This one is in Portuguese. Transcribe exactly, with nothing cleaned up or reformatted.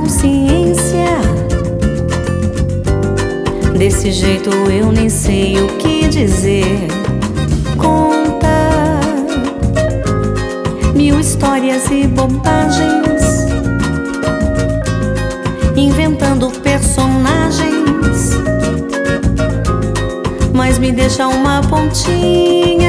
consciência. Desse jeito eu nem sei o que dizer. Conta mil histórias e bobagens, inventando personagens, mas me deixa uma pontinha